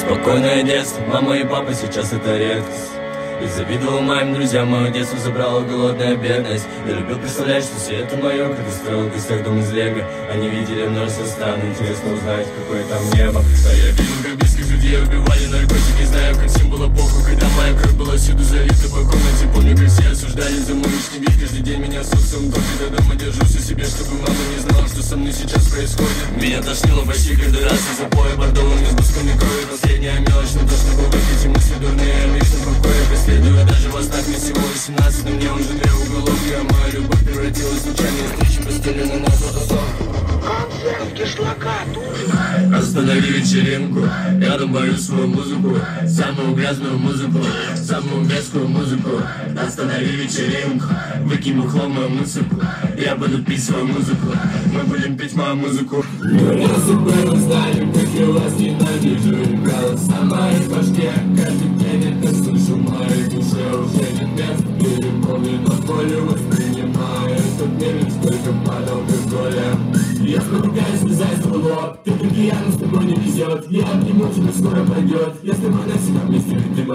Спокойное детство, мама и папа, сейчас это редкость. И завидовал моим друзьям, мое детство забрала голодная бедность. Я любил представлять, что все это мое, когда строил в гостях дом из лего. Они видели множество стран, интересно узнать, какое там небо. А я видел, как близких людей убивали наркотики. Знаю, как всем было похуй, когда моя кровь была всюду залита по комнате. Помню, как все осуждали за мой лишний вид. Каждый день меня с отцом только до дома держу все себе, чтобы мама не знала, что со мной сейчас происходит. Меня тошнило почти каждый раз из запоя бордовыми с бусками крови. Последняя мелочь, но то, что эти мысли дурные, о вечном покое преследую. Даже во снах мне всего 18, но мне уже 2 уголовки. А моя любовь превратилась в случайные встречи, постелены на фотосок. Концерт кишлака, Останови вечеринку, рядом бою свою музыку. Самую грязную музыку, самую мерзкую музыку. Останови вечеринку, выкинь бухло мою музыку. Я буду пить свою музыку, мы будем пить мою музыку. Если бы вы знали, как я вас ненавижу, играла сама из башки. Каждый день это слышу, в моей душе уже нет мест. Переполнен от боли, воспринимаю этот мир, сколько падал алкоголя. Я спотыкаюсь, слезаю с лоб, ты как и я, но с тобой не везет. Я обниму тебя, скоро пройдет. Я с тобой навсегда вместе, ведь ты